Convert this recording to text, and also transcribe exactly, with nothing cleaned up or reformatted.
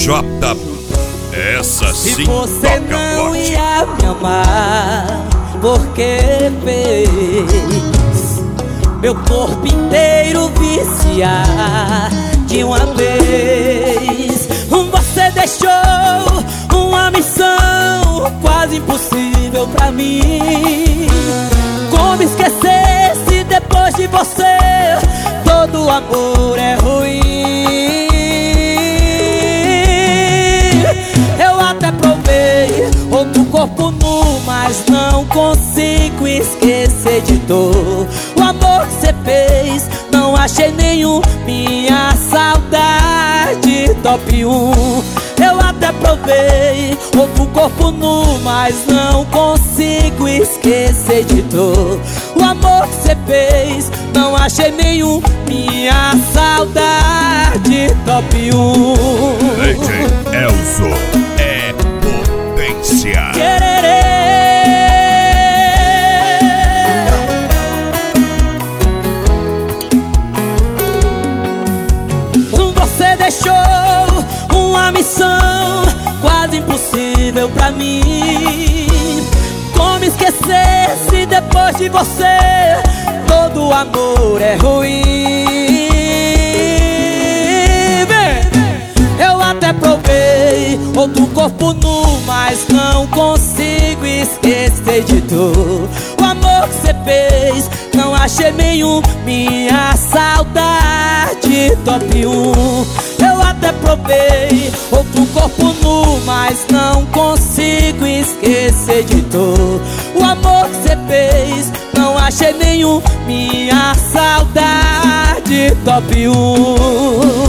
J. Essa sim se você toca não forte. ia me amar, porque fez meu corpo inteiro viciar de uma vez. Você deixou uma missão quase impossível pra mim. Como esquecer se depois de você todo amor é ruim? Eu até provei outro corpo nu, mas não consigo esquecer de dor. O amor que você fez, não achei nenhum. Minha saudade top um. Eu até provei outro corpo nu, mas não consigo esquecer de dor. O amor que você fez, não achei nenhum. Minha saudade top um. D J Elzo é potência. Quererê. Você deixou uma missão quase impossível pra mim. Como esquecer se depois de você todo amor é ruim? Vem. Eu até provei outro corpo nu, mas não consigo esquecer de dor. O amor que você fez, não achei nenhum. Minha saudade top um. Eu até provei outro corpo nu, mas não consigo esquecer de dor. O amor que você fez, não achei nenhum. Minha saudade top um.